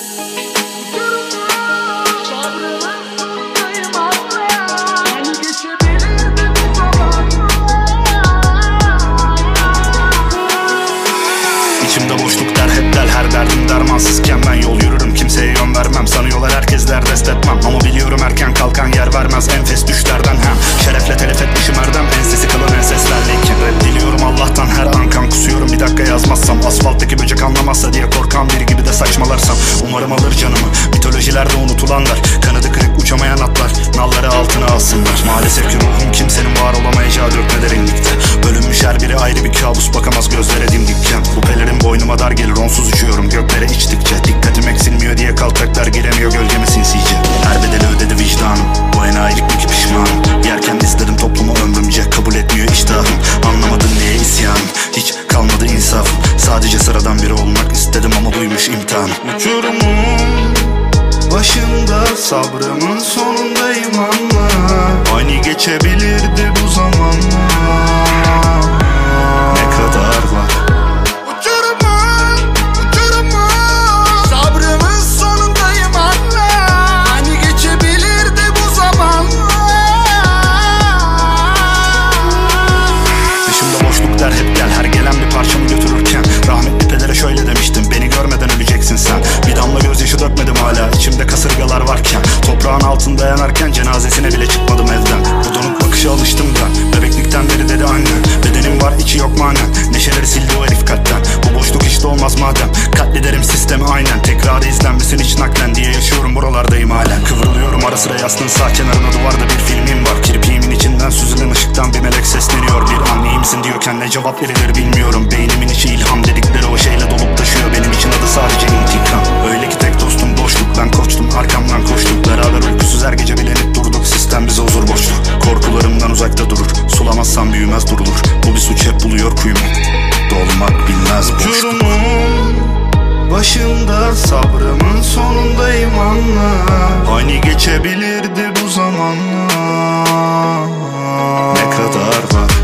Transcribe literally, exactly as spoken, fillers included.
İçimde boşluklar hep del, her derdim dermansızken ben yol yürürüm, kimseye yön vermem. Sanıyorlar herkesler dest etmem, ama biliyorum erken kalkan yer vermez enfes düşlerden. Hem şerefle telef etmişim erdem, ensesi kalan enseslerleyken. Rap diliyorum Allah'tan her an, kan kusuyorum bir dakika yazmazsam. Asfalttaki böcek anlamazsa diye korkan biri gibi de saçmalarsam. Umarım alır canımı mitolojilerde unutulanlar, kanadı kırık uçamayan atlar nalları altına alsınlar. Maalesef ki ruhum kimsenin var olamayacağı dökmede ringlikte. Bölünmüş her biri ayrı bir kabus, bakamaz gözlere dimdikken. Bu pelerin boynuma dar gelir, onsuz uçuyorum göklere içtikçe. Dikkatim eksilmiyor diye kaltaklar giremiyor gölgeme sinsice. Her bedeli ödedi vicdanım, bu enayilik mi ki pişmanım. Yerken izledim toplumu ömrümce, kabul etmiyor iştahım. Anlamadın niye isyanım, hiç kalmadı insafım. Sadece sıradan biri olmak istedim ama buymuş imtihanım. Uçurumun başında, sabrımın sonundayım anla. Ani geçebilirdi bu zamanlar. Ne kadar var hep gel, her gelen bir parçamı götürürken. Rahmetli pedere şöyle demiştim, beni görmeden öleceksin sen. Bir damla gözyaşı dökmedim hala, içimde kasırgalar varken. Toprağın altında yanarken cenazesine bile çıkmadım evden. Bu donuk bakışa alıştım ben, bebeklikten beri dedi annem. Bedenim var içi yok manen, neşeleri sildi o herif kalpten. Bu boşluk işte olmaz madem, katlederim sistemi aynen. Tekrarı izlenmesin hiç naklen diye yaşıyorum buralardayım halen. Kıvrılıyorum ara sıra yastığın sağ kenarına, duvarda bir filmim var. Kirpiğimin içinden süzülen ışıktan bir melek sesleniyor. Bir an iyi misin diyorken ne cevap verilir bilmiyorum. Beynimin içi ilham dedikleri o şeyle dolup taşıyor. Benim için adı sadece intikam. Öyle ki tek dostum boşluk, ben koştum arkamdan koştuk. Beraber uykusuz her gece bilenip durduk, sistem bize huzur borçlu. Korkularımdan uzakta durur, sulamazsam büyümez durulur. Bu bir suç hep buluyor kuyumu, dolmak bilmez boşluk. Uçurumun başında, sabrımın sonundayım anla. Hani geçebilirdi bu zamanlar. Ne kadar var